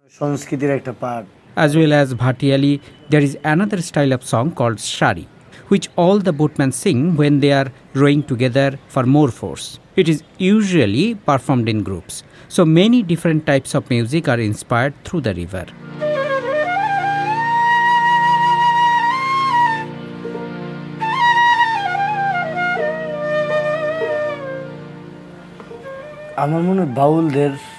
সংস্কৃতির একটা part. As well as Bhatiyali, there is another style of song called Shari, which all the boatmen sing when they are rowing together for more force. It is usually performed in groups. So many different types of music are inspired through the river. আমার মনে হয় বাউলদের